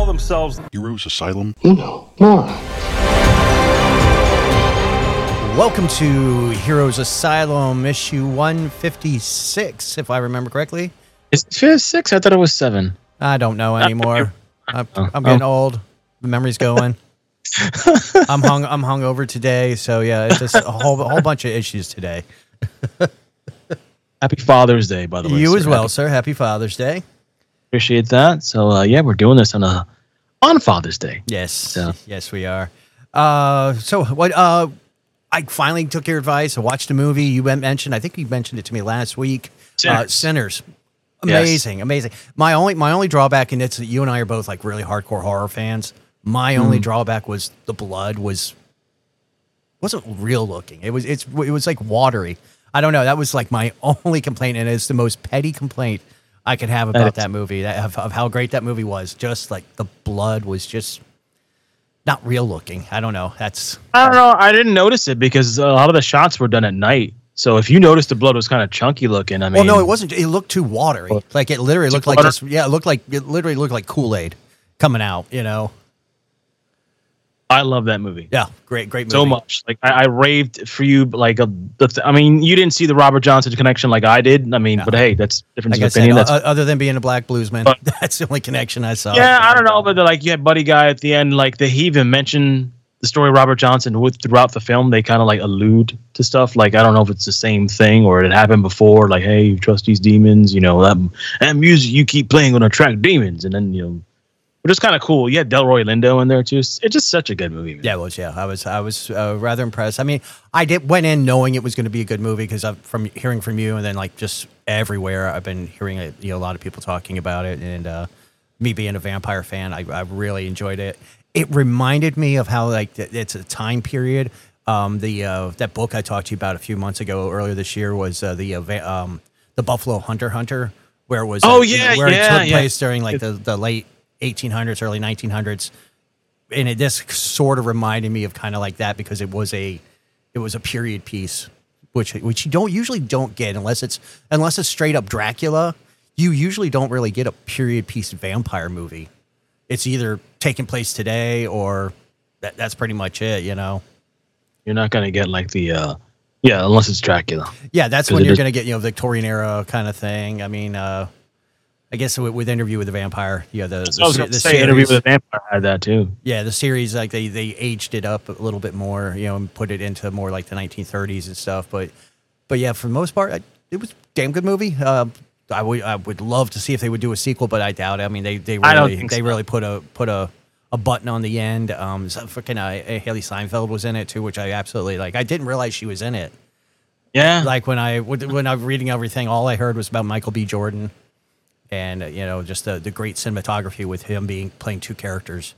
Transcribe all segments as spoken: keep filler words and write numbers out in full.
themselves Heroes Asylum. Uno, more. Welcome to Heroes Asylum, issue one fifty-six, if I remember correctly. Is it six? I thought it was seven. I don't know anymore. I'm, Oh. I'm getting Oh. old. The memory's going. I'm hung. I'm hung over today, so yeah, it's just a whole a whole bunch of issues today. Happy Father's Day, by the way. You sir. as well, Happy- sir. Happy Father's Day. Appreciate that. So uh, yeah, we're doing this on a on Father's Day. Yes, So. yes, we are. Uh, so what? Uh, I finally took your advice. I watched a movie you mentioned. I think you mentioned it to me last week. Sinners. Uh, Sinners. Amazing, Yes. amazing. My only my only drawback, and it's that you and I are both like really hardcore horror fans. My only drawback was the blood was wasn't real looking. It was it's it was like watery. I don't know. That was like my only complaint, and it's the most petty complaint I could have about That's- that movie. That, of, of how great that movie was. Just like the blood was just not real looking. I don't know. That's I don't know. I didn't notice it because a lot of the shots were done at night. So if you noticed the blood was kind of chunky looking, I mean, well, no, it wasn't. It looked too watery. Like it literally looked like water- just yeah. It looked like it literally looked like Kool-Aid coming out. You know. I love that movie. Yeah, great, great movie. So much. Like I, I raved for you. Like a, the, th- I mean, you didn't see the Robert Johnson connection like I did. I mean, No. but hey, that's difference Like I of said, opinion. o- That's other than being a black bluesman, But- that's the only connection I saw. yeah, I don't know, but they're like you had Buddy Guy at the end. Like they he even mentioned the story of Robert Johnson with throughout the film. They kind of like allude to stuff. Like I don't know if it's the same thing or it happened before. Like hey, you trust these demons? You know that that music you keep playing gonna attract demons, and then you know. But it's kind of cool. You had Delroy Lindo in there too. It's it's just such a good movie. Man. Yeah, it was. Yeah, I was. I was uh, rather impressed. I mean, I did went in knowing it was going to be a good movie because from hearing from you, and then like just everywhere, I've been hearing it, you know, a lot of people talking about it, and uh, me being a vampire fan, I, I really enjoyed it. It reminded me of how like th- it's a time period. Um, the uh, that book I talked to you about a few months ago, earlier this year, was uh, the uh, va- um, the Buffalo Hunter Hunter, where it was. Oh, uh, yeah, where yeah, it took yeah. place during like the the late eighteen hundreds, early nineteen hundreds. And it this sort of reminded me of kind of like that because it was a it was a period piece, which which you don't usually don't get unless it's unless it's straight up Dracula. You usually don't really get a period piece vampire movie. It's either taking place today or that, that's pretty much it, you know. You're not gonna get like the uh, yeah, unless it's Dracula. Yeah, that's 'Cause when it you're is- going to get, you know, Victorian era kind of thing. I mean, uh, I guess with, with Interview with the Vampire, yeah, the, the, I was se- gonna the say Interview series- with a Vampire had that too. Yeah, the series, like they, they aged it up a little bit more, you know, and put it into more like the nineteen thirties and stuff. But, but yeah, for the most part, I, it was a damn good movie. Uh, I would I would love to see if they would do a sequel, but I doubt it. I mean, they they I don't really think they so. really put a put a, a button on the end. Um, so freaking uh, Haley Steinfeld was in it too, which I absolutely like. I didn't realize she was in it. Yeah, Like when I when I was reading everything, all I heard was about Michael B. Jordan, and uh, you know, just the the great cinematography with him being playing two characters.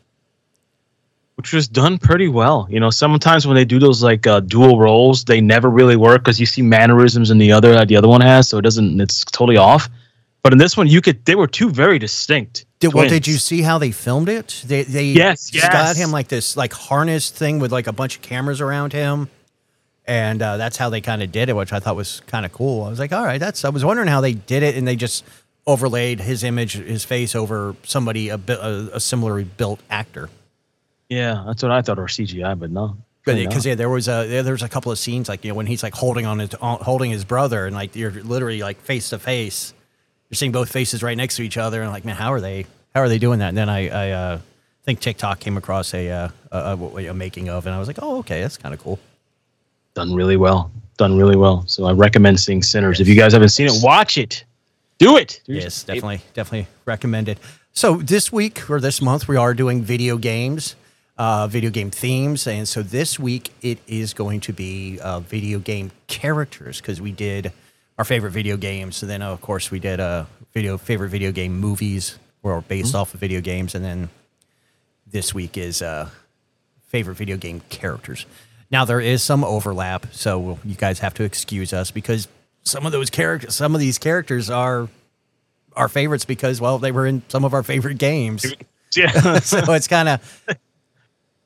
which was done pretty well. You know, sometimes when they do those like uh, dual roles, they never really work because you see mannerisms in the other that the other one has, so it doesn't. It's totally off. But in this one, you could. They were two very distinct. Did, well, twins. did you see how they filmed it? They they Yes, just got yes. him like this like harness thing with like a bunch of cameras around him, and uh, that's how they kind of did it, which I thought was kind of cool. I was like, all right, that's. I was wondering how they did it, and they just overlaid his image, his face over somebody a, bit, a, a similarly built actor. Yeah, that's what I thought, or C G I, but no. Clearly Because not. yeah, there was a there, there was a couple of scenes like, you know, when he's like holding on his holding his brother, and like you're literally like face to face. You're seeing both faces right next to each other, and like, man, how are they? How are they doing that? And then I, I uh, think TikTok came across a, uh, a, a a making of, and I was like, oh, okay, that's kind of cool. Done really well. Done really well. So I recommend seeing Sinners. If you guys haven't seen it, watch it. Do it. Do Yes, yourself- definitely, definitely recommended. So this week or this month, we are doing video games, uh, video game themes, and so this week it is going to be uh, video game characters because we did our favorite video games. So then, uh, of course, we did uh, video favorite video game movies or based off of video games, and then this week is uh, favorite video game characters. Now there is some overlap, so you guys have to excuse us because some of those characters, some of these characters are our favorites because, well, they were in some of our favorite games. Yeah. So it's kind of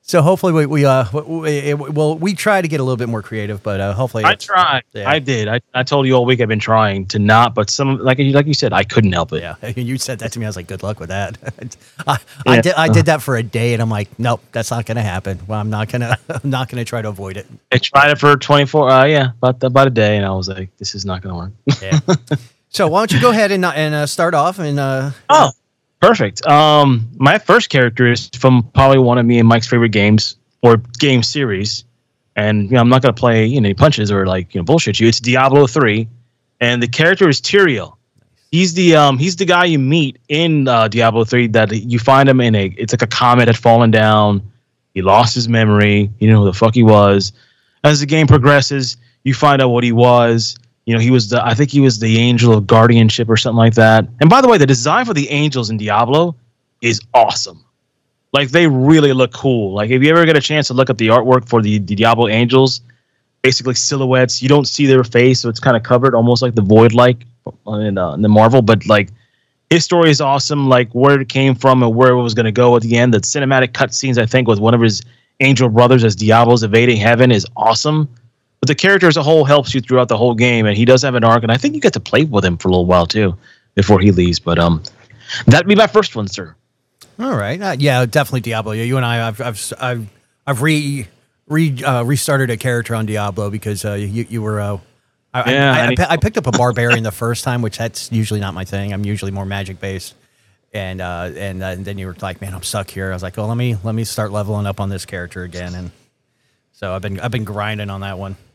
So hopefully we we uh we, we, well we try to get a little bit more creative, but uh, hopefully I it's- tried. Yeah. I did. I, I told you all week I've been trying to not, but some like you like you said, I couldn't help it. Yeah, you said that to me. I was like, "Good luck with that." I, Yeah. I did. I did that for a day, and I'm like, "Nope, that's not going to happen. Well, I'm not gonna. I'm not gonna try to avoid it." I tried it for twenty-four. Uh, yeah, about about a day, and I was like, this is not going to work. Yeah. So why don't you go ahead and uh, and uh, start off and uh, Oh, perfect. Um, my first character is from probably one of me and Mike's favorite games or game series, and you know I'm not gonna play you know any punches or like you know bullshit you. It's Diablo three, and the character is Tyrael. He's the um he's the guy you meet in uh, Diablo three that you find him in a it's like a comet had fallen down. He lost his memory. You know who the fuck he was. As the game progresses, you find out what he was. You know, he was the I think he was the angel of guardianship or something like that. And by the way, the design for the angels in Diablo is awesome. Like they really look cool. Like if you ever get a chance to look at the artwork for the, the Diablo angels, basically silhouettes, you don't see their face, so it's kind of covered, almost like the Void like in, uh, in the Marvel. But like his story is awesome. Like where it came from and where it was going to go at the end. The cinematic cutscenes, I think, with one of his angel brothers as Diablo's evading heaven is awesome. But the character as a whole helps you throughout the whole game, and he does have an arc, and I think you get to play with him for a little while too before he leaves. But um, that'd be my first one, sir. all right, uh, yeah, definitely Diablo. Yeah, you and I, I've I've I've, I've re re uh, restarted a character on Diablo because uh, you you were. Uh, I, Yeah, I, I, I I, need- pi- I picked up a barbarian the first time, which that's usually not my thing. I'm usually more magic based, and uh, and, uh, and then you were like, "Man, I'm stuck here." I was like, "Oh, let me let me start leveling up on this character again," and so I've been I've been grinding on that one.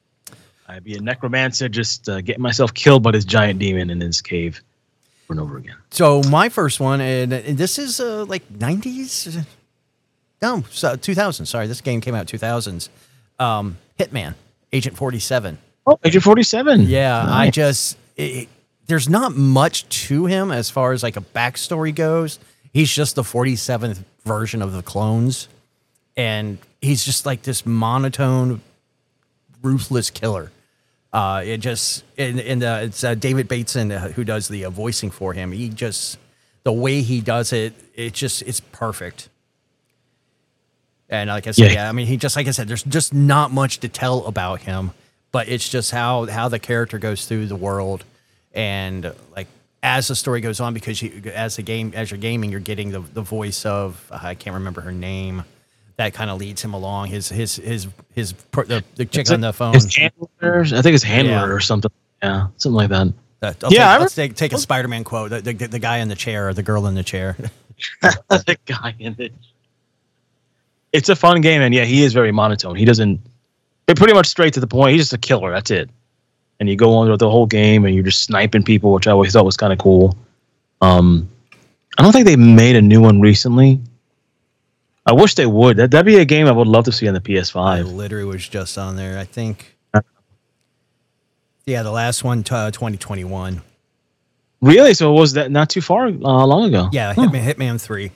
I'd be a necromancer, just uh, getting myself killed by this giant demon in his cave over and over again. So my first one, and, and this is uh, like nineties, no, so two thousand. Sorry, this game came out two thousands. Um, Hitman, Agent forty-seven. Oh, Agent forty-seven. Yeah, I Nice. just it, there's not much to him as far as like a backstory goes. He's just the forty-seventh version of the clones, and he's just like this monotone, ruthless killer. Uh, it just and, and uh, it's uh, David Bateson uh, who does the uh, voicing for him. He just the way he does it, it just it's perfect. And like I said, Yeah. yeah, I mean, he just like I said, there's just not much to tell about him, but it's just how how the character goes through the world, and like as the story goes on, because you, as the game as you're gaming, you're getting the the voice of uh, I can't remember her name. That kind of leads him along. His his his his per- the, the chick Is on it the phone. His handler, I think it's handler Yeah. or something. Yeah, something like that. Uh, I'll Yeah, take, I let's re- take, take a Spider-Man quote. The, the, the guy in the chair or the girl in the chair. The guy in it. It's a fun game, and yeah, he is very monotone. He doesn't. It's pretty much straight to the point. He's just a killer. That's it. And you go on with the whole game, and you're just sniping people, which I always thought was kind of cool. Um, I don't think they made a new one recently. I wish they would. That that'd be a game I would love to see on the P S I five. literally was just on there. I think. Yeah, the last one, uh, twenty twenty-one. Really? So it was that not too far uh, long ago? Yeah, Huh. Hitman, Hitman three.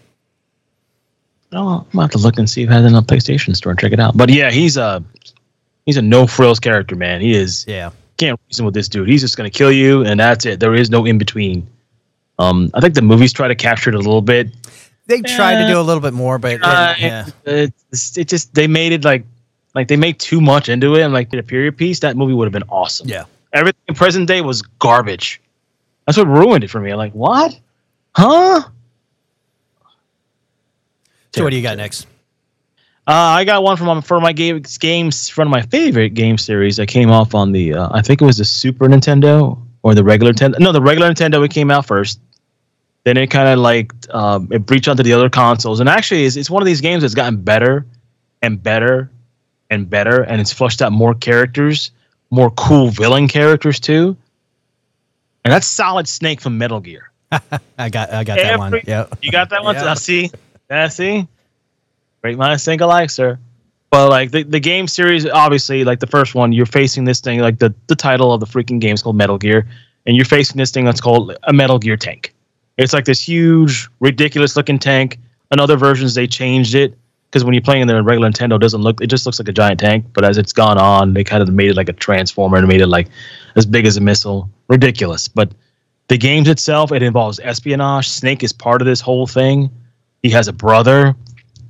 Oh, I'm gonna have to look and see if it has it on the PlayStation Store and check it out. But yeah, he's a he's a no frills character, man. He is. Yeah. Can't reason with this dude. He's just gonna kill you, and that's it. There is no in between. Um, I think the movies try to capture it a little bit. They tried to Uh, do a little bit more, but it, Uh, yeah. it, it, it just they made it like like they make too much into it, and like the period piece, that movie would have been awesome. Yeah. Everything in present day was garbage. That's what ruined it for me. I'm like, what? Huh? So what do you got next? Uh, I got one from um, for my game, games from my favorite game series that came off on the uh, I think it was the Super Nintendo or the regular Nintendo. No, the regular Nintendo. It came out first. Then it kind of like um, it breached onto the other consoles, and actually, it's, it's one of these games that's gotten better and better and better, and it's flushed out more characters, more cool villain characters too. And that's Solid Snake from Metal Gear. I got I got that one. Every- Yeah. You got that one? Yeah. I see. I see. Great minds think alike, sir. But like the, the game series, obviously, like the first one, you're facing this thing, like the, the title of the freaking game is called Metal Gear, and you're facing this thing that's called a Metal Gear tank. It's like this huge, ridiculous looking tank. In other versions, they changed it because when you're playing in the regular Nintendo, it doesn't look. It just looks like a giant tank. But as it's gone on, they kind of made it like a transformer and made it like as big as a missile. Ridiculous. But the games itself, it involves espionage. Snake is part of this whole thing. He has a brother.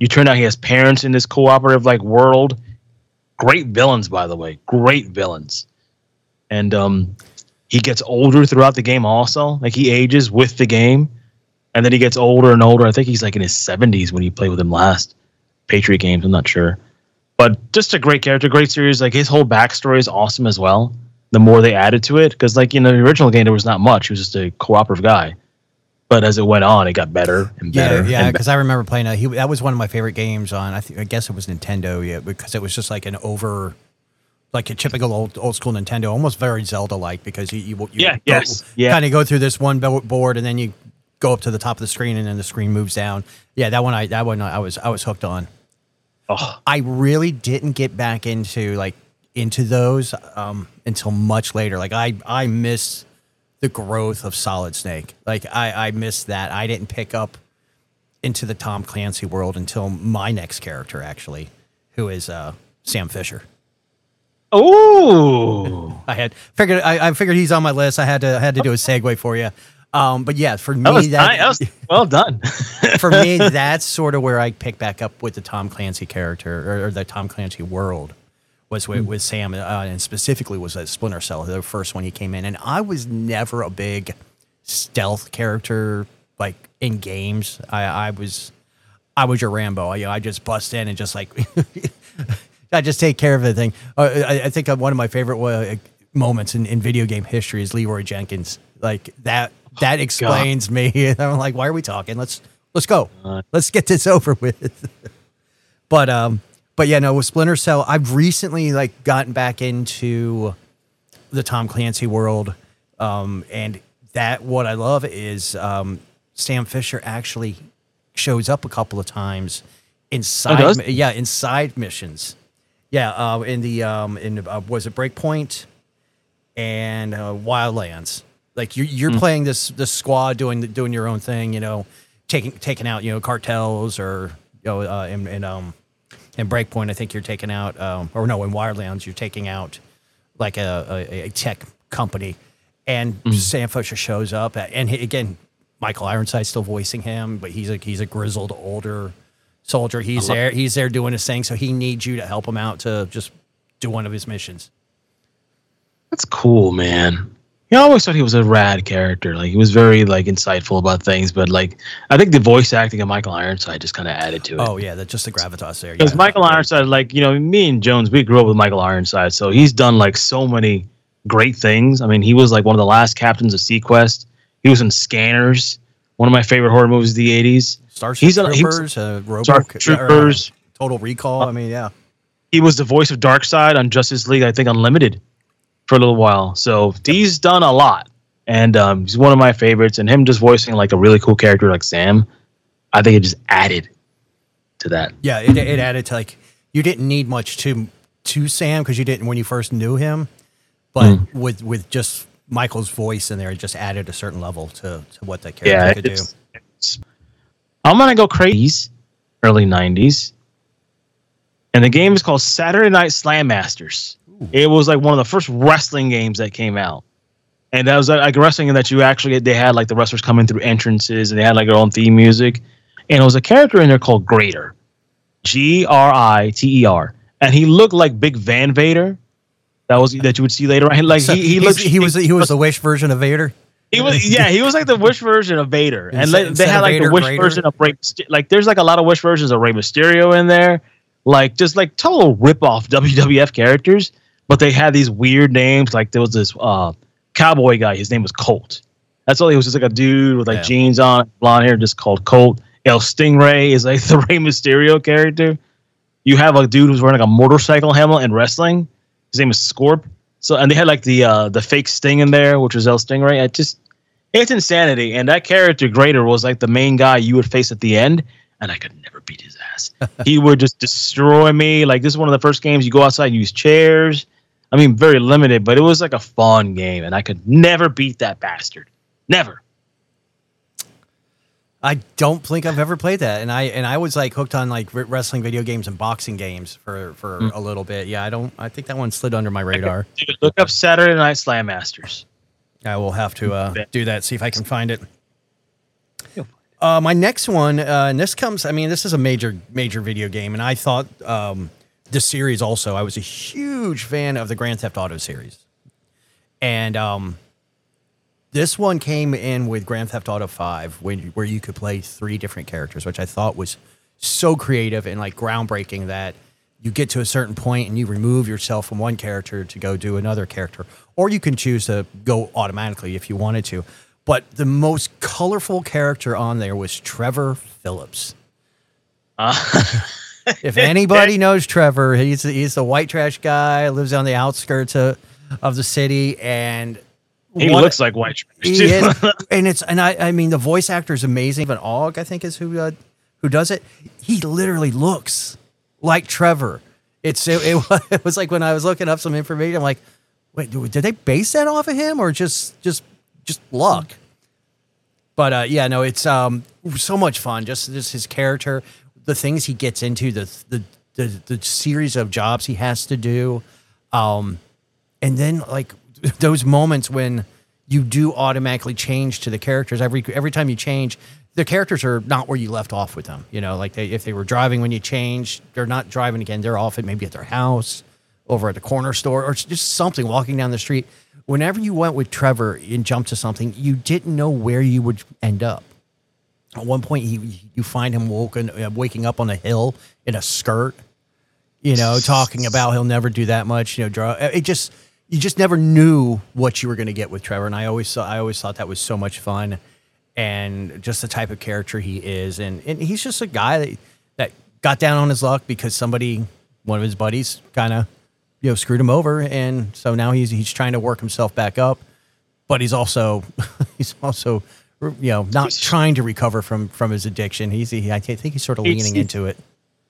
You turn out he has parents in this cooperative like world. Great villains, by the way. Great villains. And um, he gets older throughout the game also. Like, he ages with the game. And then he gets older and older. I think he's like in his seventies when you played with him last. Patriot games, I'm not sure. But just a great character, great series. Like, his whole backstory is awesome as well. The more they added to it. Because, like, in the original game, there was not much. He was just a cooperative guy. But as it went on, it got better and better. Yeah, yeah. Because I remember playing that. He, that was one of my favorite games on, I, th- I guess it was Nintendo, yeah, because it was just like an over... like a typical old old school Nintendo, almost very Zelda-like, because you, you, you yeah, yes, yeah. kind of go through this one board and then you go up to the top of the screen and then the screen moves down. Yeah, that one I that one I was I was hooked on. Oh. I really didn't get back into like into those um, until much later. Like I I miss the growth of Solid Snake. Like I I missed that. I didn't pick up into the Tom Clancy world until my next character actually, who is uh, Sam Fisher. Oh, I had figured I, I figured he's on my list. I had to I had to do a segue for you. Um, but yeah, for me, that was, that, that was well done. For me, that's sort of where I pick back up with the Tom Clancy character or, or the Tom Clancy world was with, mm. with Sam, uh, and specifically was at Splinter Cell, the first one he came in. And I was never a big stealth character like in games. I, I was I was your Rambo. I, you know, I just bust in and just like. I just take care of everything. Uh, I, I think one of my favorite uh, moments in, in video game history is Leroy Jenkins. Like that, that oh, explains God. me. And I'm like, why are we talking? Let's let's go. Uh, let's get this over with. but um, but yeah, no, with Splinter Cell, I've recently like gotten back into the Tom Clancy world, um, and that what I love is um, Sam Fisher actually shows up a couple of times inside. Oh, yeah, inside missions. Yeah, uh, in the um, in uh, was it Breakpoint and uh, Wildlands? Like you're you're mm. playing this this squad doing doing your own thing, you know, taking taking out you know cartels or you know uh, in, in um in Breakpoint I think you're taking out um, or no in Wildlands you're taking out like a a, a tech company, and mm. Sam Fisher shows up and he, again Michael Ironside's still voicing him, but he's a he's a grizzled older soldier. He's there. He's there doing his thing. So he needs you to help him out to just do one of his missions. That's cool, man. I always thought he was a rad character. Like he was very like insightful about things, but like I think the voice acting of Michael Ironside just kind of added to it. Oh yeah, that's just the gravitas there. Because yeah, Michael Ironside, like you know, me and Jones, we grew up with Michael Ironside, so he's done like so many great things. I mean, he was like one of the last captains of Sequest. He was in Scanners, one of my favorite horror movies of the eighties. Starship he's Troopers, a, uh, Robo, Starship Troopers, uh, Total Recall. Uh, I mean, yeah. He was the voice of Darkseid on Justice League, I think, Unlimited for a little while. So he's done a lot, and um, he's one of my favorites. And him just voicing like a really cool character like Sam, I think it just added to that. Yeah, it, it added to like you didn't need much to to Sam because you didn't when you first knew him, but mm. with with just Michael's voice in there, it just added a certain level to to what that character yeah, could it's, do. It's, I'm gonna go crazy, early nineties, and the game is called Saturday Night Slam Masters. Ooh. It was like one of the first wrestling games that came out, and that was like wrestling in that you actually they had like the wrestlers coming through entrances and they had like their own theme music, and it was a character in there called Grater, G R I T E R, and he looked like Big Van Vader. That was that you would see later on. Like so he he looked he, he was he was the Wish version of Vader. He was yeah he was like the Wish version of Vader, and instead, they had like Vader, the Wish greater. version of Rey. Like there's like a lot of Wish versions of Rey Mysterio in there, like just like total rip off W W F characters. But they had these weird names. Like there was this uh, cowboy guy. His name was Colt. That's all. He was just like a dude with like yeah. jeans on, blonde hair, just called Colt. El Stingray is like the Rey Mysterio character. You have a dude who's wearing like a motorcycle helmet and wrestling. His name is Scorp. So and they had like the uh, the fake Sting in there, which was El Stingray. It just it's insanity. And that character Grater was like the main guy you would face at the end, and I could never beat his ass. He would just destroy me. Like this is one of the first games you go outside and use chairs. I mean, very limited, but it was like a fun game, and I could never beat that bastard. Never. I don't think I've ever played that, and I and I was like hooked on like wrestling video games and boxing games for for mm. a little bit. Yeah, I don't. I think that one slid under my radar. Dude, look up Saturday Night Slam Masters. I will have to uh, do that. See if I can find it. Uh, my next one, uh, and this comes, I mean, this is a major, major video game, and I thought um, the series also, I was a huge fan of the Grand Theft Auto series. And um, this one came in with Grand Theft Auto five, when, where you could play three different characters, which I thought was so creative and like groundbreaking that you get to a certain point and you remove yourself from one character to go do another character, or you can choose to go automatically if you wanted to. But the most colorful character on there was Trevor Phillips. Uh, if anybody knows Trevor, he's he's the white trash guy, lives on the outskirts of, of the city, and he what, looks like white trash. He is, and it's and I I mean the voice actor is amazing. But Og, I think, is who uh, who does it. He literally looks like Trevor. It's it, it, it was like when I was looking up some information, I'm like, wait, did they base that off of him or just just just luck? But uh, yeah, no, it's um so much fun. Just just his character, the things he gets into, the the the, the series of jobs he has to do, um, and then like those moments when you do automatically change to the characters. Every every time you change, the characters are not where you left off with them. You know, like they, if they were driving when you change, they're not driving again. They're off at maybe at their house, over at the corner store, or just something, walking down the street. Whenever you went with Trevor and jumped to something, you didn't know where you would end up. At one point, he, you find him woken, uh, waking up on a hill in a skirt, you know, talking about he'll never do that much. You know, draw. It just you just never knew what you were going to get with Trevor, and I always saw, I always thought that was so much fun, and just the type of character he is, and and he's just a guy that that got down on his luck because somebody, one of his buddies, kind of, you know, screwed him over, and so now he's he's trying to work himself back up, but he's also he's also you know not trying to recover from from his addiction. He's he, I think he's sort of leaning into it.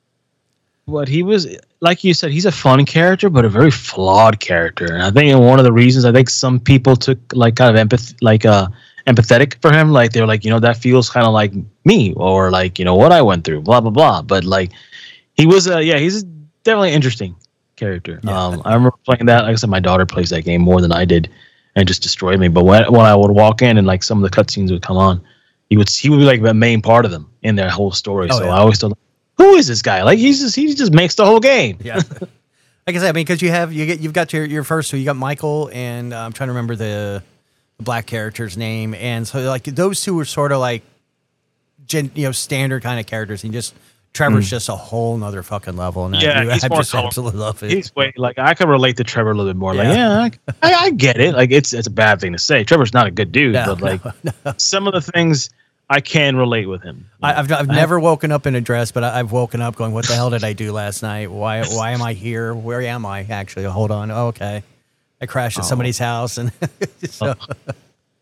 What he was, like you said, he's a fun character, but a very flawed character, and I think one of the reasons I think some people took like kind of empath like uh empathetic for him, like they're like, you know, that feels kind of like me, or like, you know, what I went through, blah blah blah. But like he was uh yeah he's definitely interesting character. Yeah. Um, I remember playing that. Like I said, my daughter plays that game more than I did, and just destroyed me. But when when I would walk in and like some of the cutscenes would come on, he would he would be like the main part of them in their whole story. Oh, so yeah. I always thought, who is this guy? Like he's just he just makes the whole game. Yeah. Like I said, I mean, because you have you get you've got your your first two. You got Michael, and uh, I'm trying to remember the, the black character's name, and so like those two were sort of like, gen, you know, standard kind of characters, and just. Trevor's mm. just a whole nother fucking level. And yeah, I, he's I more just absolutely love it. He's way, like, I can relate to Trevor a little bit more. Like, yeah, yeah I, I get it. Like, it's it's a bad thing to say. Trevor's not a good dude, no, but like no, no. some of the things I can relate with him. I, I've I've I never have, woken up in a dress, but I, I've woken up going, "What the hell did I do last night? Why why am I here? Where am I actually? Hold on. Oh, okay, I crashed at oh. somebody's house, and so. oh.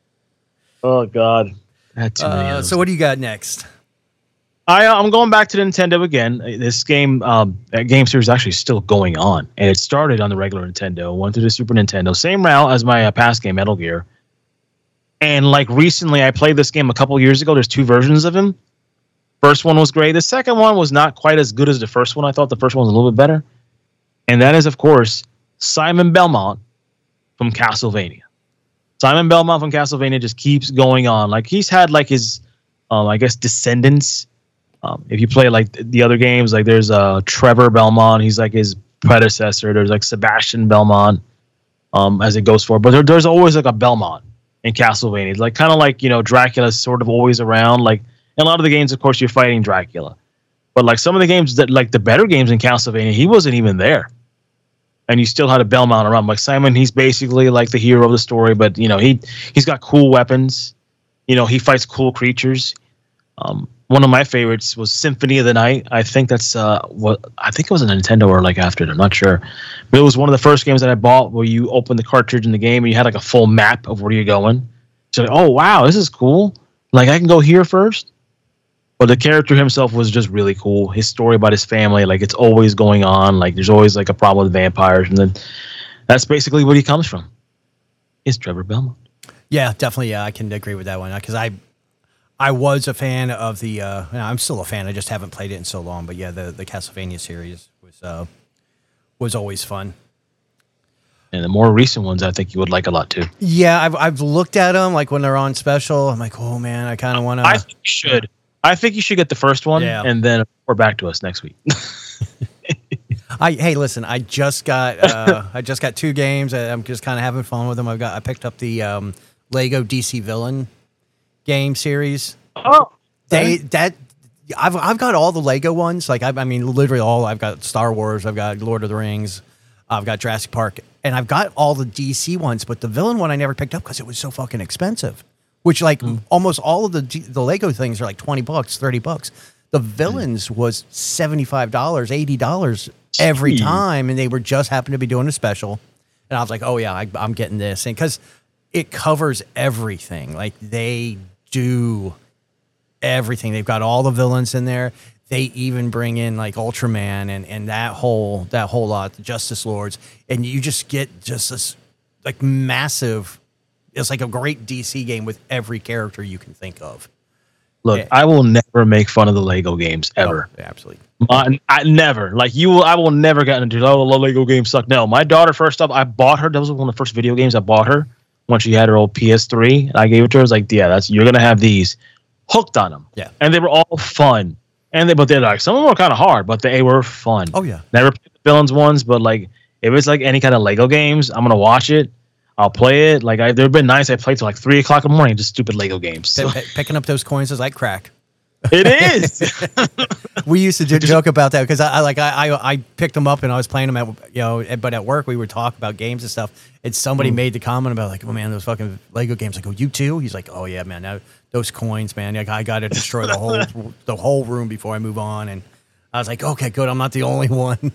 oh God. That's uh, so what do you got next? I, I'm going back to Nintendo again. This game, um, game series is actually still going on, and it started on the regular Nintendo, went to the Super Nintendo, same route as my uh, past game, Metal Gear. And like recently, I played this game a couple years ago. There's two versions of him. First one was great. The second one was not quite as good as the first one. I thought the first one was a little bit better. And that is, of course, Simon Belmont from Castlevania. Simon Belmont from Castlevania just keeps going on. Like he's had like his, um, I guess, descendants. Um, if you play like the other games, like there's uh, Trevor Belmont, he's like his predecessor. There's like Sebastian Belmont, um, as it goes forward. But there, there's always like a Belmont in Castlevania. It's like kind of like, you know, Dracula's sort of always around. Like in a lot of the games, of course, you're fighting Dracula. But like some of the games that like the better games in Castlevania, he wasn't even there, and you still had a Belmont around. Like Simon, he's basically like the hero of the story, but you know he he's got cool weapons. You know, he fights cool creatures. Um, One of my favorites was Symphony of the Night. I think that's uh, what I think it was a Nintendo or like after it. I'm not sure, but it was one of the first games that I bought where you open the cartridge in the game and you had like a full map of where you're going. So, like, oh wow, this is cool. Like I can go here first. But the character himself was just really cool. His story about his family, like it's always going on. Like there's always like a problem with vampires, and then that's basically what he comes from. Is Trevor Belmont? Yeah, definitely. Yeah, I can agree with that one because I. I was a fan of the. Uh, I'm still a fan. I just haven't played it in so long. But yeah, the, the Castlevania series was uh, was always fun. And the more recent ones, I think you would like a lot too. Yeah, I've I've looked at them like when they're on special. I'm like, oh man, I kind of want to. I think you should. I think you should get the first one, Yeah. and then report back to us next week. I hey, listen, I just got uh, I just got two games. I- I'm just kind of having fun with them. I've got I picked up the um, Lego D C Villain game series. Oh, They that I've I've got all the Lego ones. Like I, I mean, literally all. I've got Star Wars. I've got Lord of the Rings. I've got Jurassic Park, and I've got all the D C ones. But the villain one I never picked up because it was so fucking expensive. Which like mm. almost all of the G, the Lego things are like twenty bucks, thirty bucks. The villains mm. was seventy five dollars, eighty dollars every time, and they were just happened to be doing a special. And I was like, oh yeah, I, I'm getting this, and because it covers everything. Like they do everything. They've got all the villains in there. They even bring in like Ultraman and, and that whole that whole lot, the Justice Lords, and you just get just this like massive. It's like a great D C game with every character you can think of. Look, yeah. I will never make fun of the Lego games ever. Oh, absolutely. My, I never like you will. I will never get into oh the Lego games suck. No, my daughter first up, I bought her. That was one of the first video games I bought her when she had her old P S three. And I gave it to her. I was like, yeah, that's you're gonna have these. Hooked on them. Yeah, and they were all fun. And they, but they're like some of them were kind of hard, but they were fun. Oh yeah. Never played the villains ones, but like if it's like any kind of Lego games, I'm gonna watch it. I'll play it. Like I, there've been nights I played till like three o'clock in the morning, just stupid Lego games. So. P- picking up those coins is like crack. It is. We used to j- joke about that because I, I like I, I I picked them up and I was playing them at you know, but at work we would talk about games and stuff. And somebody mm. made the comment about like, oh man, those fucking Lego games. I go, you too? He's like, oh yeah, man, now, those coins, man. Like I got to destroy the whole the whole room before I move on. And I was like, okay, good. I'm not the only one.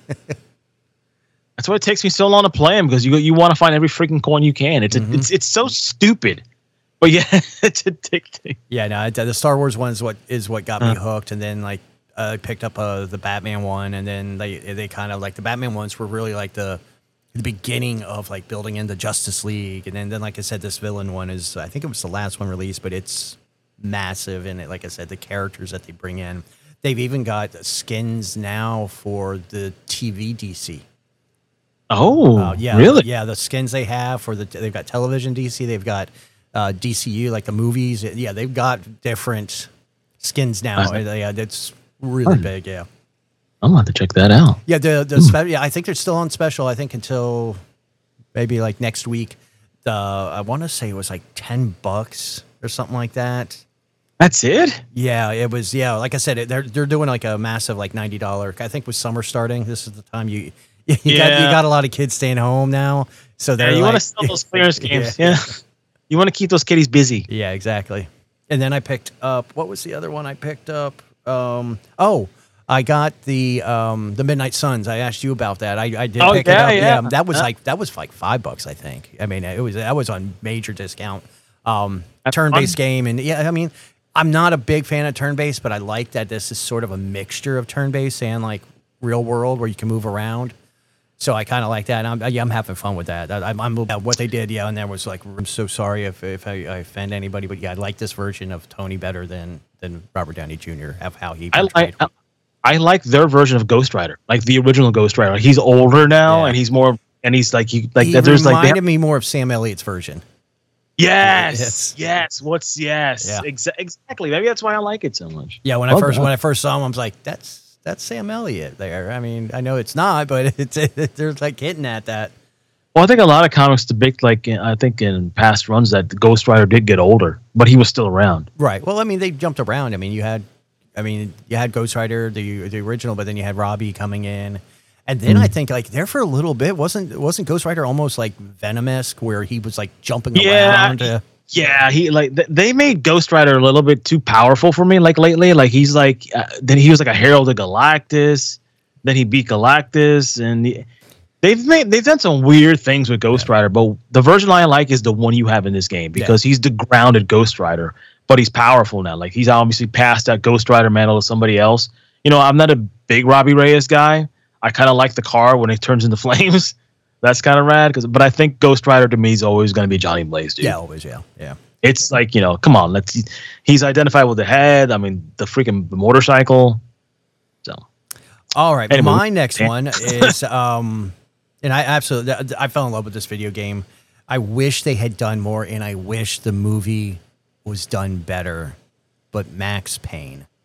That's why it takes me so long to play them because you you want to find every freaking coin you can. It's mm-hmm. a, it's it's so stupid, but yeah, it's addicting. Yeah, no, the Star Wars one is what is what got uh. me hooked, and then like I uh, picked up uh, the Batman one, and then they they kind of like the Batman ones were really like the the beginning of like building in the Justice League, and then then like I said, this villain one is I think it was the last one released, but it's massive, and it like I said, the characters that they bring in, they've even got skins now for the T V D C. Oh, uh, yeah, really? Yeah, the skins they have for the they've got television D C, they've got uh, D C U like the movies. Yeah, they've got different skins now. Uh, yeah, that's really big. Yeah, I'm gonna have to check that out. Yeah, the the spe- yeah, I think they're still on special. I think until maybe like next week. The I want to say it was like ten bucks or something like that. That's it? Yeah, it was. Yeah, like I said, it, they're they're doing like a massive like ninety dollar. I think with summer starting, this is the time you. You, yeah. got, you got a lot of kids staying home now, so they're yeah, you like, want to sell those clearance games. Yeah. yeah, you want to keep those kiddies busy. Yeah, exactly. And then I picked up what was the other one I picked up? Um, oh, I got the um, the Midnight Suns. I asked you about that. I, I did oh, pick yeah, it up. Yeah, yeah, that was like that was like five bucks, I think. I mean, it was that was on major discount. Um, turn-based game, and yeah, I mean, I'm not a big fan of turn-based, but I like that this is sort of a mixture of turn-based and like real world where you can move around. So I kind of like that. And I'm, yeah, I'm having fun with that. I, I'm, I'm what they did, yeah. And there was like, I'm so sorry if if I, I offend anybody, but yeah, I like this version of Tony better than than Robert Downey Junior Of how he. I like I, I like their version of Ghost Rider, like the original Ghost Rider. Like he's older now, yeah. and he's more, and he's like he like he there's like reminded me more of Sam Elliott's version. Yes, yes, yes. What's yes, yeah. Exa- exactly. Maybe that's why I like it so much. Yeah, when Love I first that. when I first saw him, I was like, that's. That's Sam Elliott there. I mean, I know it's not, but it's it, they're like hitting at that. Well, I think a lot of comics depict, like I think in past runs, that the Ghost Rider did get older, but he was still around. Right. Well, I mean, they jumped around. I mean, you had, I mean, you had Ghost Rider, the the original, but then you had Robbie coming in, and then mm. I think like there for a little bit wasn't wasn't Ghost Rider almost like Venom-esque where he was like jumping yeah. around. To, Yeah, he like th- they made Ghost Rider a little bit too powerful for me. Like lately, like he's like uh, then he was like a herald of Galactus. Then he beat Galactus, and he, they've made they've done some weird things with Ghost Rider. But the version I like is the one you have in this game because yeah. he's the grounded Ghost Rider, but he's powerful now. Like he's obviously passed that Ghost Rider mantle to somebody else. You know, I'm not a big Robbie Reyes guy. I kind of like the car when it turns into flames. That's kind of rad, because but I think Ghost Rider to me is always going to be Johnny Blaze, dude. Yeah, always, yeah, yeah. It's like, you know, come on, let's. He's identified with the head. I mean, the freaking motorcycle. So, all right, anyway, my next one is, um, and I absolutely, I fell in love with this video game. I wish they had done more, and I wish the movie was done better. But Max Payne.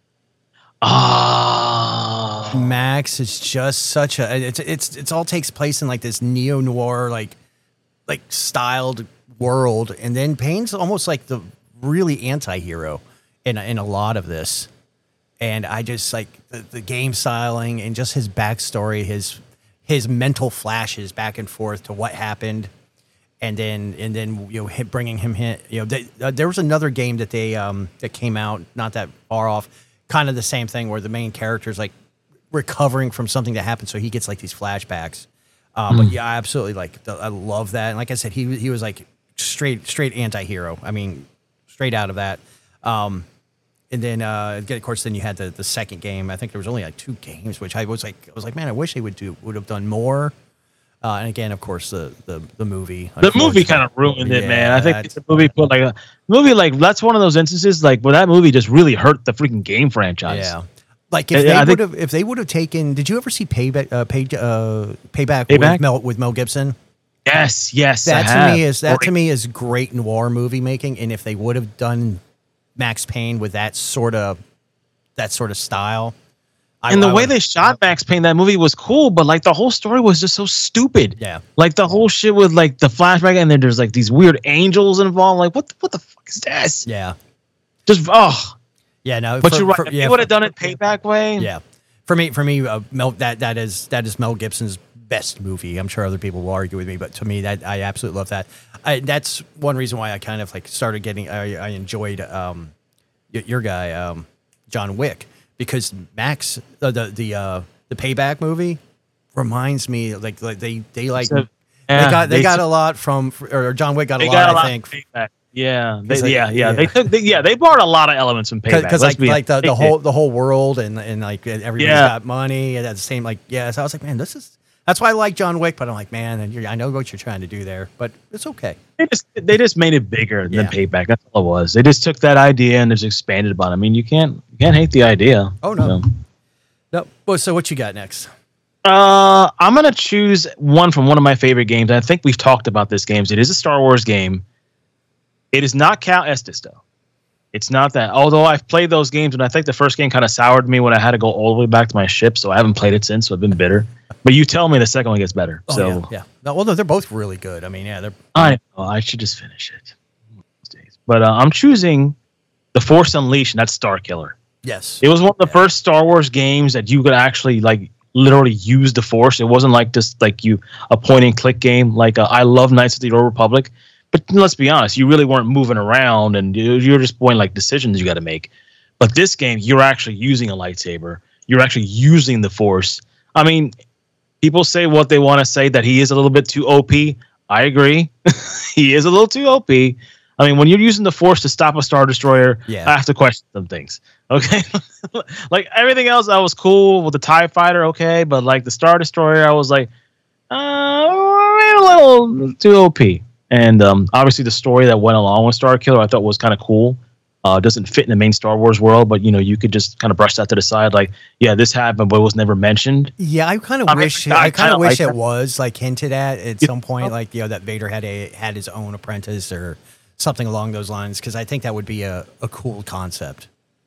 Ah, Max is just such a it's it's it's all takes place in like this neo noir like like styled world, and then Payne's almost like the really anti-hero in a, in a lot of this. And I just like the, the game styling and just his backstory, his his mental flashes back and forth to what happened, and then and then you know hit, bringing him hit. You know, they, uh, there was another game that they um that came out not that far off, kind of the same thing where the main character's like recovering from something that happened, so he gets like these flashbacks. Um, mm. But yeah, I absolutely like the, I love that. And like I said, he he was like straight straight anti-hero. I mean, straight out of that. Um, And then, uh, of course, then you had the, the second game. I think there was only like two games, which I was like, I was like, man, I wish they would do would have done more. Uh, and again, of course, the the, the movie. The movie kind of ruined it, yeah, man. I think the movie put like a movie like that's one of those instances like where that movie just really hurt the freaking game franchise. Yeah, like if I, they would have if they would have taken. Did you ever see Payback? Uh, pay, uh, Payback, Payback? with Mel with Mel Gibson? Yes, yes. That I to have. me is that great. to me is great noir movie making. And if they would have done Max Payne with that sort of that sort of style. I, and the I way would, they shot Max Payne, that movie was cool, but like the whole story was just so stupid. Yeah. Like the whole shit with like the flashback and then there's like these weird angels involved. Like what the, what the fuck is this? Yeah. Just oh. Yeah, no. But for, you're right. For, If yeah, you would have for, done it payback way. Yeah. For me for me uh, Mel that that is that is Mel Gibson's best movie. I'm sure other people will argue with me, but to me that I absolutely love that. I, that's one reason why I kind of like started getting I, I enjoyed um your guy um John Wick. Because Max, uh, the the uh, the Payback movie, reminds me like like they they like So, they yeah, got they, they got took- a lot from or John Wick got a They lot, got a I lot think. of payback. Yeah, they, 'Cause, like, yeah, yeah, yeah. They took, they, yeah, they brought a lot of elements from payback. Because Let's like be like the, the honest. whole the whole world and and like everybody's Yeah. got money and at the same like yeah. So I was like, man, this is that's why I like John Wick. But I'm like, man, and you're, I know what you're trying to do there, but it's okay. They just they just made it bigger than Yeah. payback. That's all it was. They just took that idea and just expanded upon it. I mean, you can't you can't hate the idea. Oh no, you know? no. Well, so what you got next? Uh, I'm gonna choose one from one of my favorite games. I think we've talked about this game. It is a Star Wars game. It is not Cal Estes though. It's not that. Although I've played those games, and I think the first game kind of soured me when I had to go all the way back to my ship, so I haven't played it since. So I've been bitter. But you tell me the second one gets better. Oh, so yeah, yeah. No, well, no, they're both really good. I mean, yeah, they're. I know I should just finish it. But uh, I'm choosing The Force Unleashed, and that's Star Killer. Yes. It was one of the Yeah. first Star Wars games that you could actually like literally use the Force. It wasn't like just like you a point and click game. Like uh, I love Knights of the Old Republic, but let's be honest, you really weren't moving around and you- you're just pointing like decisions you got to make. But this game, you're actually using a lightsaber. You're actually using the Force. I mean, people say what they want to say that he is a little bit too O P. I agree. He is a little too O P. I mean, when you're using the Force to stop a Star Destroyer, Yeah. I have to question some things. Okay, like everything else, I was cool with the TIE Fighter. Okay, but like the Star Destroyer, I was like, uh, a little too O P. And um, obviously, the story that went along with Star Killer, I thought was kind of cool. Uh, it doesn't fit in the main Star Wars world, but you know, you could just kind of brush that to the side. Like, yeah, this happened, but it was never mentioned. Yeah, I kind of I mean, wish I I, kind kinda of wish like it that. was like hinted at at You some point, know? like you know that Vader had a had his own apprentice or something along those lines, because I think that would be a, a cool concept.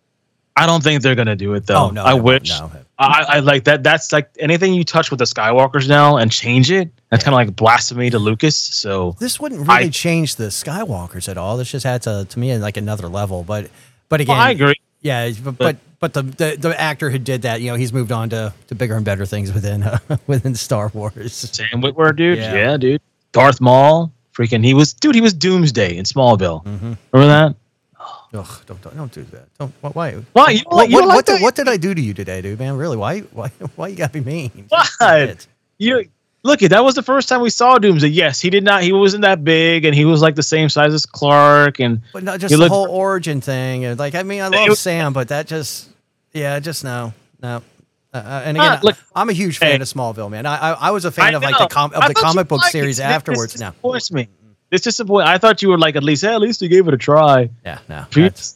I don't think they're gonna do it though. Oh, no, I they won't, wish. no. I, I like that. That's like anything you touch with the Skywalkers now and change it. That's Yeah. kind of like blasphemy to Lucas. So This wouldn't really I- change the Skywalkers at all. This just had to to me like another level. But but again, well, I agree. yeah, but but, but the, the the actor who did that, you know, he's moved on to, to bigger and better things within uh, within Star Wars. Sam Witwer, dude. Yeah. Yeah. dude. Darth Maul. Freaking, he was, dude. He was Doomsday in Smallville. Mm-hmm. Remember that? Ugh, don't, don't don't do that. Don't why? Why? You don't What, like- you what, don't like what, did, that? what did I do to you today, dude? Man, really? Why why why you gotta be mean? What? Shit. You look, that was the first time we saw Doomsday. Yes, he did not. He wasn't that big, and he was like the same size as Clark. And But not just He the looked- whole origin thing. And like, I mean, I It love was- Sam, but that just, yeah, just no, no. Uh, uh, and Ah, again, look- I'm a huge fan Hey. of Smallville, man. I I, I was a fan I of like know. the com- of I the thought you comic book liked it. series This- afterwards. This No, disappoints me. This disappoint. I thought you were like at least, hey, at least you gave it a try. yeah, no. Please.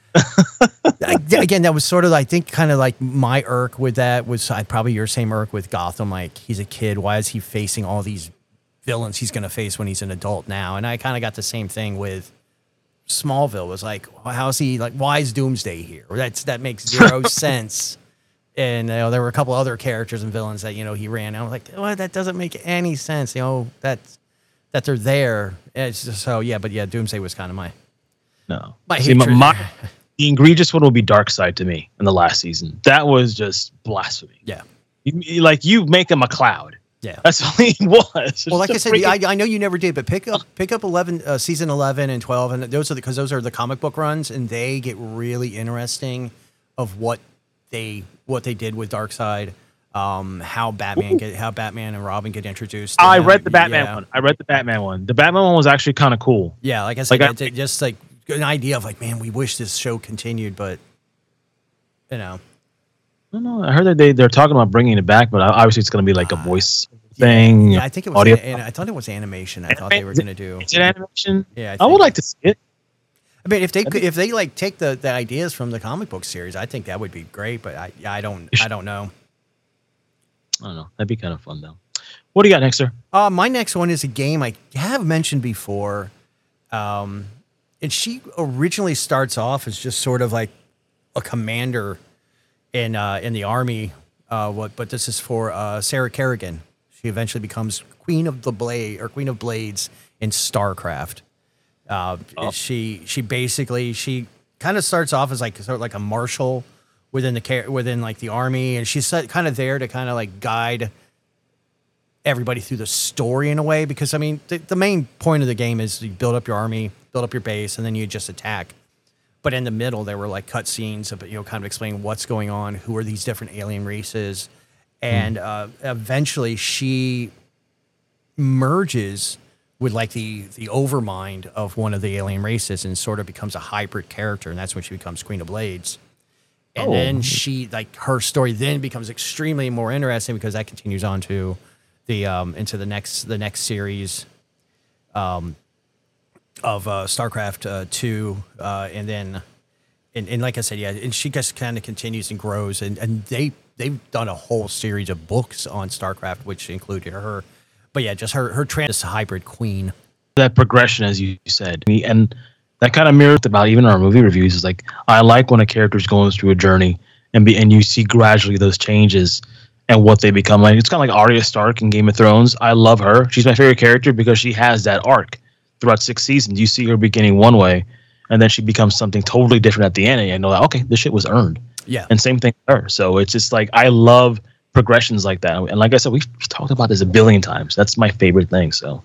I- again, that was sort of, I think, kind of like my irk with that was I probably your same irk with Gotham. Like, he's a kid. Why is he facing all these villains he's going to face when he's an adult now? And I kind of got the same thing with Smallville was like, how's he like? Why is Doomsday here? That's that makes zero sense. And you know, there were a couple other characters and villains that you know he ran. I was like, well, that doesn't make any sense. You know that that they're there. And it's just so yeah, but yeah, Doomsday was kind of my no. My See, my, hatred. my the egregious one will be Darkseid to me in the last season. That was just blasphemy. Yeah, you, you- like you make him a cloud. yeah. That's all he was. Well, like I Just said, freaking- I, I know you never did, but pick up pick up eleven, uh, season eleven and twelve, and those are because those are the comic book runs, and they get really interesting of what they what they did with Darkseid, um, how Batman get how Batman and Robin get introduced. to I him. read the Batman Yeah. one. I read the Batman one. The Batman one was actually kind of cool. Yeah, like I said, Like, I- it's it just like an idea of like, man, we wish this show continued, but you know, I don't know. I heard that they they're talking about bringing it back, but obviously it's going to be like a voice thing. yeah, I think it was. audio. An, I thought it was animation. I thought they were going to do. Is it animation? Yeah, I, I, think. would like to see it. I mean, if they could, if they like take the, the ideas from the comic book series, I think that would be great. But I I don't I don't know. I don't know. That'd be kind of fun though. What do you got next, sir? Uh, my next one is a game I have mentioned before, um, and she originally starts off as just sort of like a commander in uh, in the army. Uh, what? But this is for uh, Sarah Kerrigan. She eventually becomes Queen of the Blade or Queen of Blades in StarCraft. Uh, Oh. She she basically she kind of starts off as like sort of like a marshal within the car- within like the army, and she's kind of there to kind of like guide everybody through the story in a way, because I mean the, the main point of the game is you build up your army, build up your base, and then you just attack. But in the middle, there were like cutscenes of you know kind of explaining what's going on, who are these different alien races, and uh, eventually she merges with like the the overmind of one of the alien races and sort of becomes a hybrid character, and that's when she becomes Queen of Blades. And Oh. then she like her story then becomes extremely more interesting because that continues on to the um into the next the next series um of uh StarCraft uh, two uh and then and, and like I said, yeah, and she just kind of continues and grows, and and they they've done a whole series of books on StarCraft which included her. But yeah, just her her trans hybrid queen. That progression, as you said, and that kind of mirrors about even our movie reviews. Is like I like when a character's going through a journey and be and you see gradually those changes and what they become. Like it's kind of like Arya Stark in Game of Thrones. I love her. She's my favorite character because she has that arc throughout six seasons. You see her beginning one way, and then she becomes something totally different at the end. And I know that okay, this shit was earned. Yeah, And same thing with her. So it's just like I love progressions like that. And like I said, we've talked about this a billion times. That's my favorite thing. So.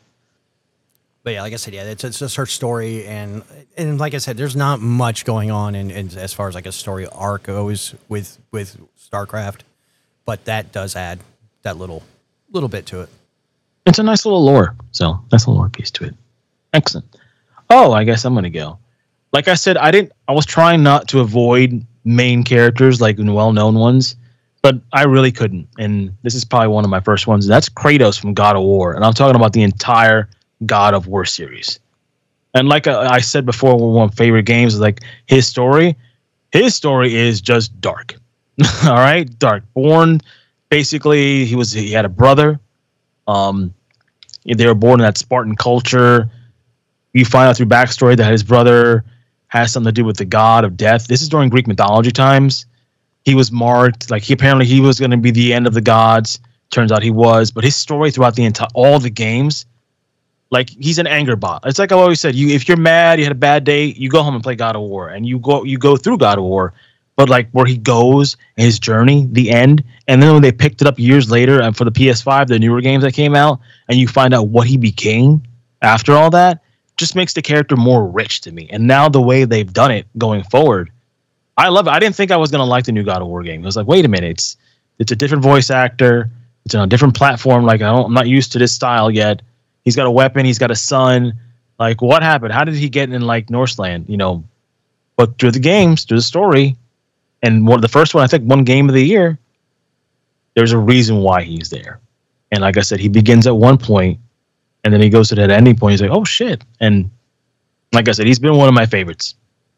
but yeah, like I said, yeah, it's, it's just her story, and and like I said, there's not much going on in, in as far as like a story arc goes with with StarCraft, but that does add that little little bit to it. It's a nice little lore. So nice little lore piece to it. Excellent. Oh, I guess I'm gonna go. Like I said, I didn't I was trying not to avoid main characters like well known ones, but I really couldn't. And this is probably one of my first ones. And that's Kratos from God of War. And I'm talking about the entire God of War series. And like I, I said before, one of my favorite games is like his story. His story is just dark. All right, dark. Born basically, he was he had a brother. Um, they were born in that Spartan culture. You find out through backstory that his brother has something to do with the god of death. This is during Greek mythology times. He was marked like he apparently he was going to be the end of the gods. Turns out he was. But his story throughout the entire all the games, like he's an anger bot. It's like I always said, you if you're mad, you had a bad day, you go home and play God of War, and you go you go through God of War. But like where he goes, his journey, the end, and then when they picked it up years later, and for the P S five, the newer games that came out, and you find out what he became after all that, just makes the character more rich to me. And now the way they've done it going forward, I love it. I didn't think I was gonna like the new God of War game. I was like, wait a minute, it's it's a different voice actor, it's on a different platform. Like I don't, I'm not used to this style yet. He's got a weapon, he's got a son. Like what happened? How did he get in like Northland? You know, but through the games, through the story. And one the first one, I think, one game of the year. There's a reason why he's there, and like I said, he begins at one point, and then he goes to that ending point. He's like, "Oh shit!" And like I said, he's been one of my favorites.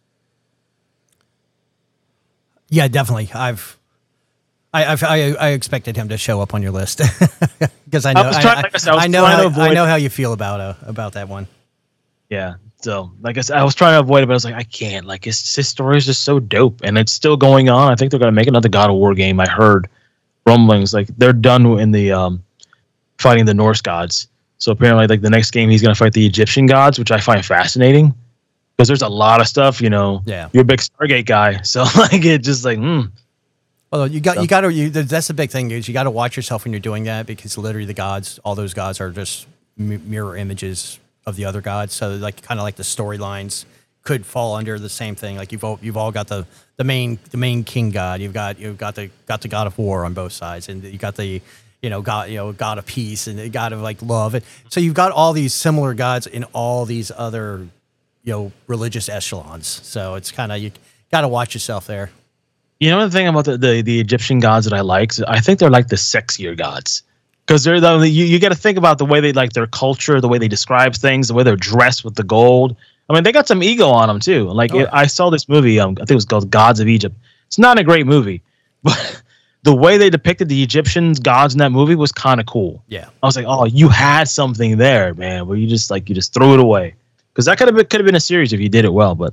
Yeah, definitely. I've I I've, I I expected him to show up on your list because I know I was trying- I, like I said, I was I know trying to how, I avoid- know how you feel about uh, about that one. Yeah, So, like I said, I was trying to avoid it, but I was like, I can't. Like, his, his story is just so dope, and it's still going on. I think they're gonna make another God of War game. I heard rumblings like they're done in the um, fighting the Norse gods. So apparently, like the next game, he's gonna fight the Egyptian gods, which I find fascinating because there's a lot of stuff. You know, Yeah. you're a big Stargate guy, so like it just like, hmm. Well, you got So- you got to. You, that's the big thing is you got to watch yourself when you're doing that because literally the gods, all those gods are just m- mirror images of the other gods. So like kind of like the storylines could fall under the same thing. Like you've all, you've all got the, the main the main king god. You've got you've got the got the god of war on both sides, and you got the you know god you know god of peace and the god of like love. And so you've got all these similar gods in all these other you know religious echelons. So it's kind of you got to watch yourself there. You know the thing about the, the, the Egyptian gods that I like? Is I think they're like the sexier gods because they're the you, you got to think about the way they like their culture, the way they describe things, the way they're dressed with the gold. I mean, they got some ego on them too. Like Oh, it, yeah. I saw this movie, um, I think it was called Gods of Egypt. It's not a great movie, but the way they depicted the Egyptians gods in that movie was kind of cool. Yeah. I was like, oh, you had something there, man. Where you just like you just threw it away because that could have been, could have been a series if you did it well, but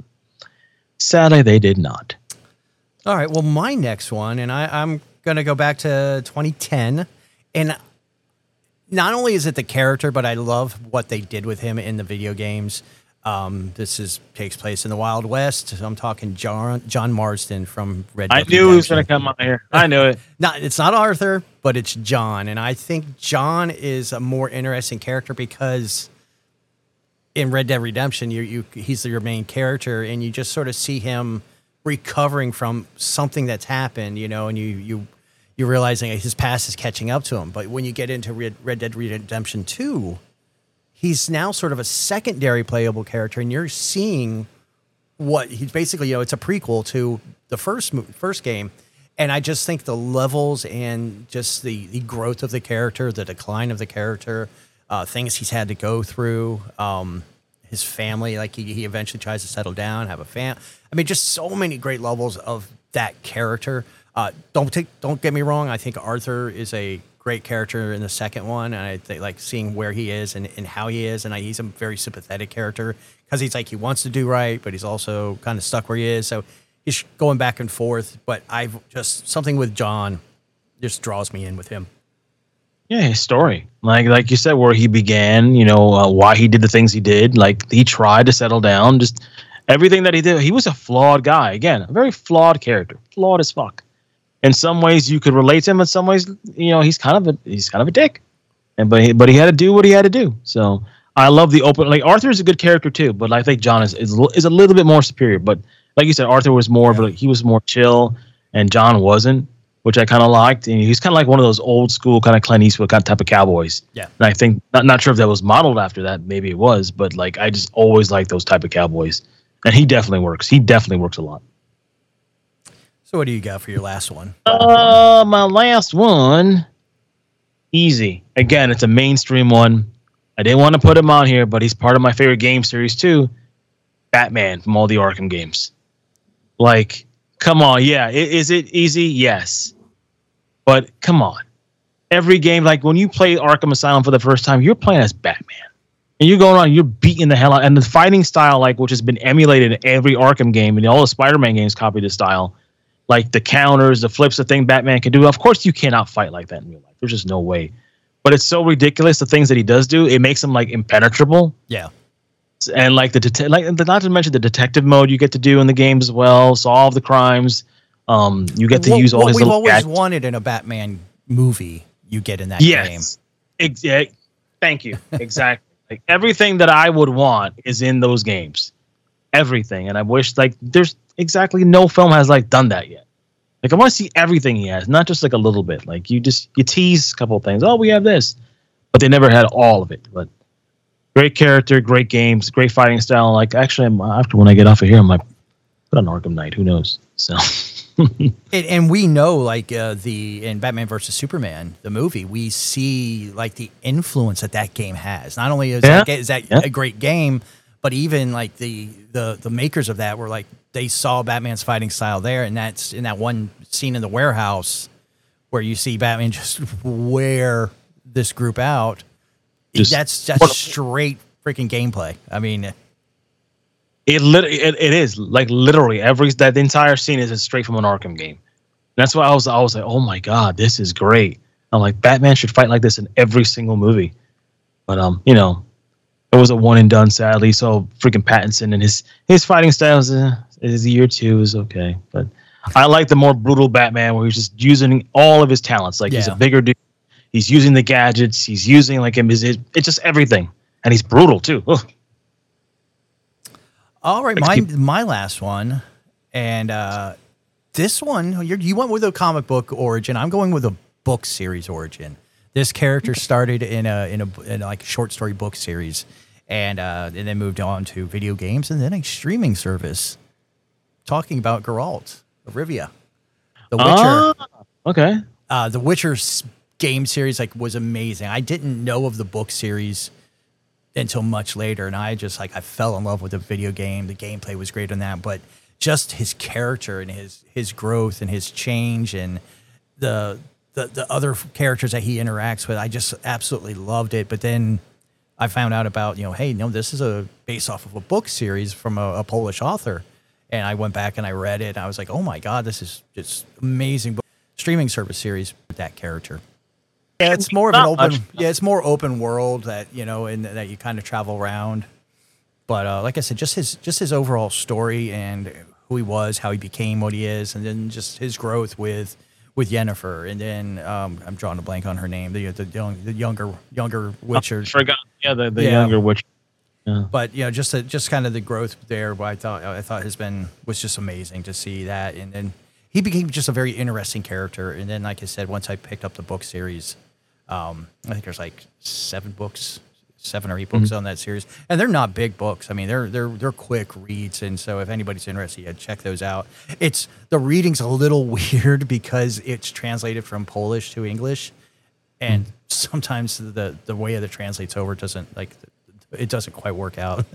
sadly they did not. All right. Well, my next one, and I, I'm going to go back to twenty ten. And not only is it the character, but I love what they did with him in the video games. Um, this is takes place in the Wild West. I'm talking John John Marston from Red I Dead knew he was Redemption. going to come on here. I knew it. Not, it's not Arthur, but it's John. And I think John is a more interesting character because in Red Dead Redemption, you, you he's your main character, and you just sort of see him recovering from something that's happened, you know, and you you you're realizing his past is catching up to him. But when you get into Red, Red Dead Redemption two, he's now sort of a secondary playable character, and you're seeing what he's basically, you know, it's a prequel to the first mo- first game. And I just think the levels and just the, the growth of the character, the decline of the character, uh, things he's had to go through, um, his family, like he, he eventually tries to settle down, have a fam. I mean, just so many great levels of that character. Uh, don't take, don't get me wrong. I think Arthur is a great character in the second one, and I think like seeing where he is and, and how he is, and I, he's a very sympathetic character because he's like he wants to do right, but he's also kind of stuck where he is. So he's going back and forth. But I've just something with John just draws me in with him. Yeah, his story, like like you said, where he began, you know, uh, why he did the things he did. Like he tried to settle down, just everything that he did. He was a flawed guy. Again, a very flawed character, flawed as fuck. In some ways, you could relate to him. In some ways, you know, he's kind of a he's kind of a dick, and but he, but he had to do what he had to do. So I love the open. Like Arthur is a good character too, but I think John is is, is a little bit more superior. But like you said, Arthur was more of a, he was more chill, and John wasn't, which I kind of liked. And he's kind of like one of those old school kind of Clint Eastwood kind of type of cowboys. Yeah. And I think not not sure if that was modeled after that. Maybe it was, but like I just always like those type of cowboys, and he definitely works. He definitely works a lot. So what do you got for your last one? Uh, my last one, easy. Again, it's a mainstream one. I didn't want to put him on here, but he's part of my favorite game series too. Batman from all the Arkham games. Like, come on, yeah. I- Is it easy? Yes. But come on. Every game, like when you play Arkham Asylum for the first time, you're playing as Batman. And you're going on, you're beating the hell out. And the fighting style, like, which has been emulated in every Arkham game, and all the Spider-Man games copy this style. Like the counters, the flips, the thing Batman can do. Of course, you cannot fight like that in real life. There's just no way. But it's so ridiculous, the things that he does do. It makes him like impenetrable. Yeah. And like the det- like not to mention the detective mode you get to do in the game as well, solve the crimes. Um, you get to what, use all what his we've little always gadgets. wanted in a Batman movie, you get in that game. Yes. Ex- yeah, thank you. Exactly. Like everything that I would want is in those games. Everything. And I wish like there's exactly no film has like done that yet. Like I want to see everything he has, not just like a little bit. Like you just you tease a couple of things. Oh, we have this, but they never had all of it. But great character, great games, great fighting style. Like actually, I'm, after when I get off of here, I might put on Arkham Knight. Who knows? So. And, and we know, like uh, the in Batman versus Superman, the movie, we see like the influence that that game has. Not only is Yeah. that, is that Yeah. a great game, but even like the the the makers of that were like they saw Batman's fighting style there, and that's in that one scene in the warehouse where you see Batman just wear this group out. Just- that's that's straight freaking gameplay. I mean, It, lit- it it is like literally every that entire scene is straight from an Arkham game. That's why I was I was like, oh my god, this is great. I'm like, Batman should fight like this in every single movie. But um, you know, it was a one and done. Sadly, so freaking Pattinson and his his fighting style is uh, is year two is okay, but I like the more brutal Batman where he's just using all of his talents. Like he's a Yeah. bigger dude. He's using the gadgets. He's using like him. His, his, it's just everything, and he's brutal too. Ugh. All right, Let's my keep- my last one, and uh, this one you're, you went with a comic book origin. I'm going with a book series origin. This character started in a in a in like a short story book series, and uh, and then moved on to video games and then a streaming service. Talking about Geralt of Rivia, The Witcher. Ah, okay. Uh, the Witcher's game series like was amazing. I didn't know of the book series until much later, and I just like I fell in love with the video game. The gameplay was great on that, but just his character and his his growth and his change and the the the other characters that he interacts with, I just absolutely loved it. But then I found out about, you know, hey, no, this is a based off of a book series from a, a Polish author, and I went back and I read it, and I was like, oh my god, this is just amazing. Streaming service series with that character. Yeah, it's more of an Not open. much. Yeah, it's more open world that you know, and that you kind of travel around. But uh, like I said, just his just his overall story and who he was, how he became what he is, and then just his growth with with Yennefer, and then um, I'm drawing a blank on her name, the the, young, the younger younger Witcher. I forgot. Yeah, the, the Yeah. younger Witcher. Yeah. But you know, just a, just kind of the growth there. But I thought I thought has been was just amazing to see that, and then he became just a very interesting character. And then, like I said, once I picked up the book series, um, I think there's like seven books, seven or eight books Mm-hmm. on that series, and they're not big books. I mean, they're they're they're quick reads, and so if anybody's interested, yeah, check those out. It's the reading's a little weird because it's translated from Polish to English, and Mm-hmm. sometimes the the way that it translates over doesn't like it doesn't quite work out.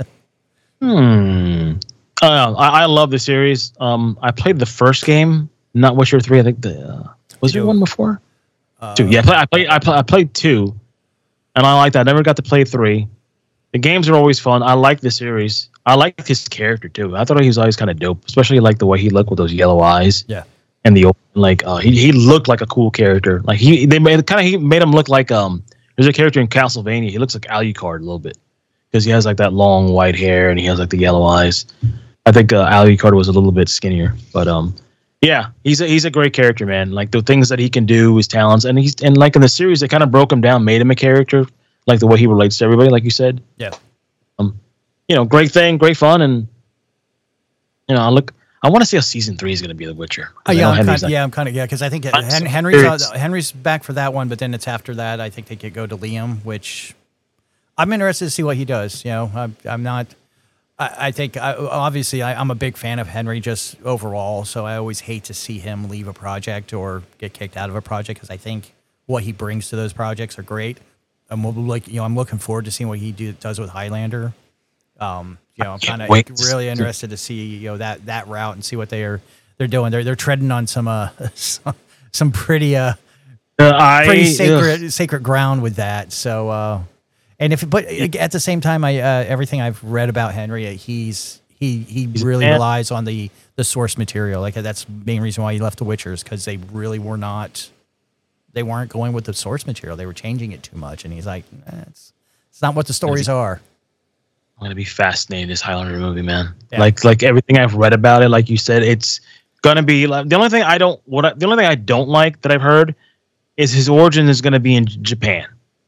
Hmm. Uh, I, I love the series. Um, I played the first game, not Witcher three. I think the uh, was there You- one before? two. Yeah, I played. I played. I, play, I played two, and I like that. I never got to play three. The games are always fun. I like the series. I liked his character too. I thought he was always kind of dope, especially like the way he looked with those yellow eyes Yeah. and the open, like uh, he he looked like a cool character. Like he they made kind of he made him look like um. There's a character in Castlevania. He looks like Alucard a little bit because he has like that long white hair and he has like the yellow eyes. I think uh, Alucard was a little bit skinnier, but um, yeah, he's a, he's a great character, man. Like the things that he can do, his talents, and he's and like in the series, they kind of broke him down, made him a character, like the way he relates to everybody, like you said. Yeah. Um, you know, great thing, great fun, and you know, I look, I want to see how season three is going to be The Witcher. 'Cause Oh, I yeah, know I'm Henry's kind, not- yeah, I'm kind of yeah, because I think I'm Hen- so Henry's curious. uh, Henry's back for that one, but then it's after that. I think they could go to Liam, which I'm interested to see what he does. You know, I'm I'm not. I, I think I, obviously I, I'm a big fan of Henry just overall, so I always hate to see him leave a project or get kicked out of a project because I think what he brings to those projects are great. I'm like you know I'm looking forward to seeing what he do, does with Highlander. Um, you know, I'm can't kind of wait to really see- interested to see you know that that route and see what they are they're doing. They're they're treading on some uh some, some pretty uh Uh, I, pretty ugh. sacred sacred ground with that. So uh, and if but at the same time, I uh, everything I've read about Henry, uh, he's he he He's a really fan. relies on the the source material. Like that's the main reason why he left The Witchers because they really were not they weren't going with the source material. They were changing it too much, and he's like, eh, it's it's not what the stories are. I'm gonna be fascinated this Highlander movie, man. Yeah. Like like everything I've read about it, like you said, it's gonna be like the only thing I don't what I, the only thing I don't like that I've heard is his origin is gonna be in J- Japan.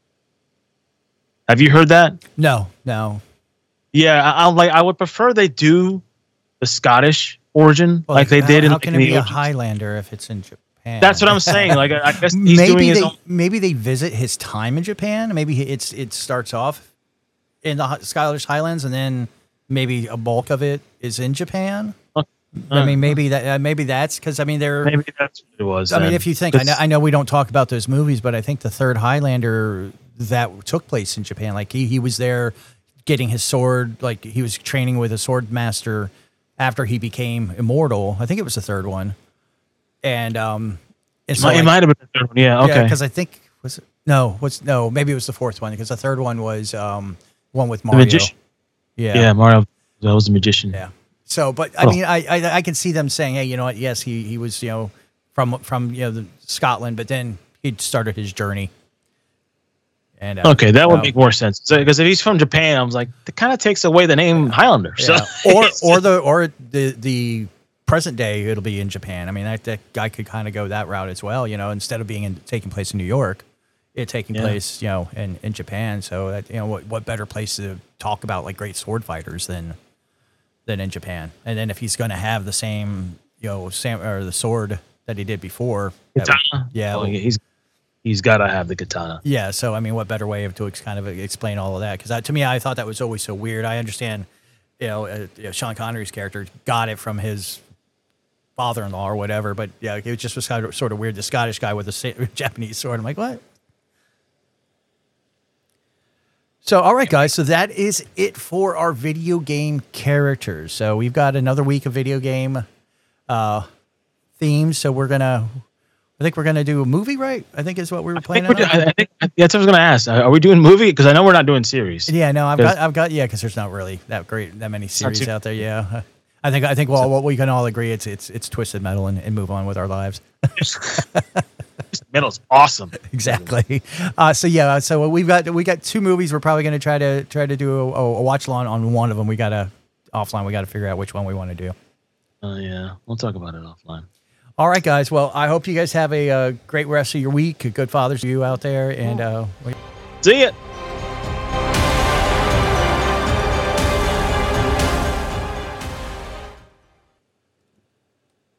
Have you heard that? No, no. Yeah, I, I'm like I would prefer they do the Scottish origin Well, like they how, did in How like, can in it the be a origins. Highlander if it's in Japan? That's what I'm saying. Like I, I guess he's doing maybe his they own. maybe they visit his time in Japan. Maybe he- it's it starts off in the Hi- Scottish Highlands, and then maybe a bulk of it is in Japan. I mean, maybe that uh, maybe that's because I mean they're. Maybe that's what it was. I mean, then. if you think I know, That's- I know we don't talk about those movies, but I think the third Highlander that took place in Japan, like he he was there getting his sword, like he was training with a sword master after he became immortal. I think it was the third one, and um, and it so might, it like- might have been the third one. Yeah. Okay. yeah, because I think was it no, what's no, maybe it was the fourth one because the third one was um one with the Mario. magician. Yeah. Yeah, Mario. That was the magician. Yeah. So, but I Oh. mean, I, I I can see them saying, hey, you know what? Yes, he he was you know from from you know the Scotland, but then he started his journey. And uh, Okay, that would uh, make more sense. Because if he's from Japan, I was like, that kind of takes away the name Highlander. So yeah. or or the or the the present day, it'll be in Japan. I mean, that, that guy could kind of go that route as well. You know, instead of being in, taking place in New York, it taking Yeah. place you know in, in Japan. So that you know what what better place to talk about like great sword fighters than than in Japan? And then if he's going to have the same you know sam or the sword that he did before, that would- katana. yeah, Oh, well, he's he's got to have the katana. yeah. So I mean, what better way of to ex- kind of explain all of that? Because to me, I thought that was always so weird. I understand, you know, uh, you know, Sean Connery's character got it from his father-in-law or whatever, but yeah, it just was kind of sort of weird. The Scottish guy with the sa- Japanese sword. I'm like, what? So, all right, guys. So that is it for our video game characters. So we've got another week of video game uh, themes. So we're gonna, I think we're gonna do a movie, right? I think is what we were I think planning we're on. do- I, I think that's what I was going to ask. Are we doing movie? Because I know we're not doing series. Yeah, no, I've 'Cause- got, I've got, yeah, because there's not really that great, that many not series too- out there. Yeah, I think, I think, well, what we can all agree, it's, it's, it's Twisted Metal and, and move on with our lives. Metal's awesome. Exactly. Uh, so yeah, so we've got, we got two movies. We're probably going to try to try to do a, a watch along on one of them. We got to offline. We got to figure out which one we want to do. Oh yeah, we'll talk about it offline. All right, guys. Well, I hope you guys have a, uh great rest of your week. Good Father's to you out there, and uh, we- See ya.